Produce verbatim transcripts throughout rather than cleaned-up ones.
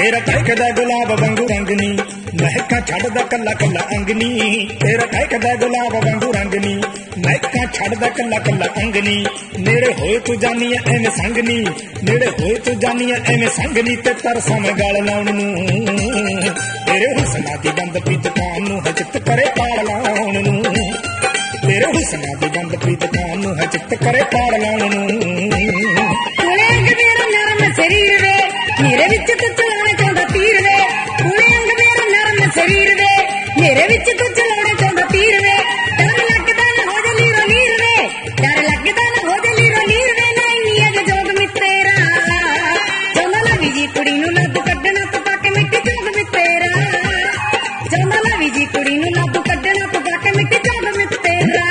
तेरा टहकदा गुलाब वांगू रंग नी महका छड़दा कल्ला कल्ला अंग नी तेरा टहकदा गुलाब वांगू रंग नी महका छड़दा कल्ला कल्ला अंग नी नेड़े होए तू जानी ऐ एवें संग नी नेड़े होए तू जानी ऐ एवें संग नी ते तरसां मैं गल लाउण नूं तेरे हुस्ना दी बंद पीत कान नूं हचित करे पाड़ लाउण नूं तेरे हुस्ना दी बंद पीत कान नूं हचित करे पाड़ लाउण नूं कुले अंग मेरा नरम शरीर वे मेरे विच तू चलाना चाहंदा तीर वे कुले अंग मेरा नरम शरीर वे मेरे विच तू चलाना चाहंदा तीर वे डर लगदा ना हो जा लीरो लीर वे डर लगदा ना हो जा लीरो लीर वे नहीं अज जोग मित्रेरा जमा लवी जी कुड़ी नूं लद्द कड्डना पका के मिट्टी जोग मित्रेरा जमा लवी जी कुड़ी नूं लद्द कड्डना पका के मिट्टी जोग मित्रेरा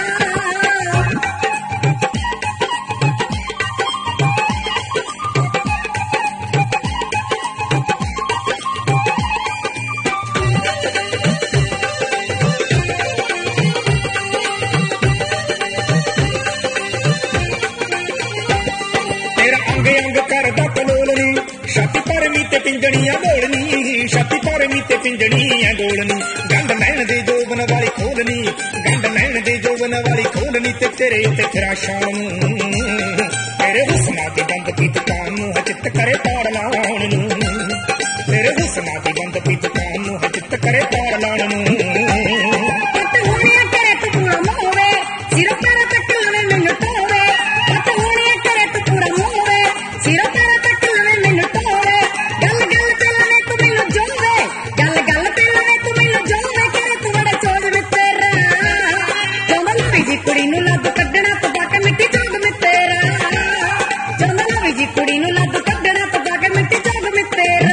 अंग अंग करदा कलोलनी छाती पर मी ते पिंजड़ियां बोलनी छाती पर मी ते पिंजड़ियां बोलनी गंड नैन दे जोबन वाली खोलनी गंड नैन दे जोबन वाली खोलनी ते तेरे उत्ते फिरा शाम तेरे हुस्ना दी बंद पीत कान नूं हचित करे पाड़ लाउण नूं तेरे हुस्ना दी बंद पीत कान नूं हचित करे पाड़ लाउण नूं पत होने करे तू पूरा मोवे सिर पर तक लवे मैनू टोवे पत होने करे तू पूरा मोवे सिर पर तक लवे मैनू टोवे गल गल ते लवे तू मैनू जोवे गल गल ते लवे तू मैनू जोवे करे तू बड़ा चोज में तेरा चंदा लवी जी कुड़ी नूं लद्द कड्डना पका के मिट्टी जोग में तेरा चंदा लवी जी कुड़ी नूं लद्द कड्डना पका के मिट्टी जोग में तेरा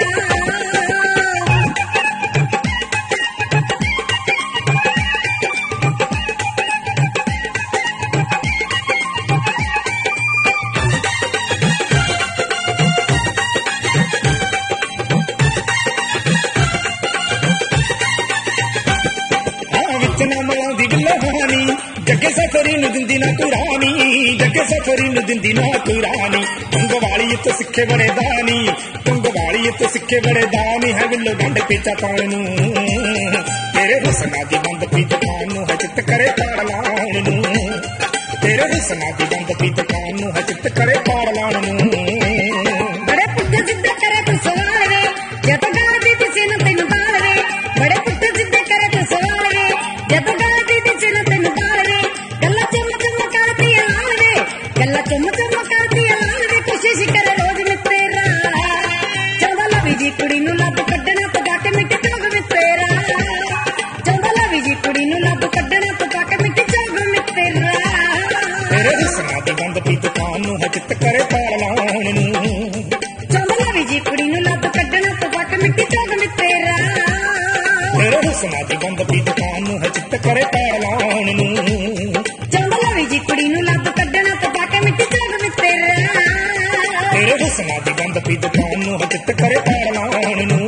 जगे सफरी नूं दिंदी ना तू रानी जगे सफरी नूं दिंदी ना तू रानी तुंग वाली तो सिक्खे बड़े दानी तुंग वाली तो सिक्खे बड़े दानी है विल्लो गंढ पेचा पाउण नूं तेरे हुस्ना दी बंद पीत कान नूं हचित करे पाड़ लाउण नूं तेरे हुस्ना दी बंद पीत कान नूं हचित करे पाड़ लाउण नूं बड़े पुट्ठे सिद्धे करे तू सवाल वे जद गाल दी दिसे न तैनू गाल वे बड़े पुट्ठे सिद्धे करे तू सवाल वे जद गाल दी दिसे न तैनू गाल वे गल्ला चम चम करती है लाल वे गल्ला चम चम करती है लाल वे कोशिश करे रोज में तेरा चंदा लवी जी कुड़ी नूं लद्द कड्डना पका के मिट्टी जोग में तेरा चंदा लवी जी कुड़ी नूं लद्द कड्डना पका के मिट्टी जोग में तेरा तेरे हुस्ना दी बंद पीत कान नूं हचित करे पाड़ लाउण नूं चंदा लवी जी कुड़ी नूं लद्द कड्डना पका के मिट्टी जोग में तेरा तेरे हुस्ना दी बंद पीत कान नूं हचित करे पाड़ लाउण नूं चंदा लवी जी कुड़ी नूं लद्द कड्डना पका के मिट्टी जोग में तेरा तेरे हुस्ना दी बंद पीत कान नूं हचित करे पाड़ लाउण नूं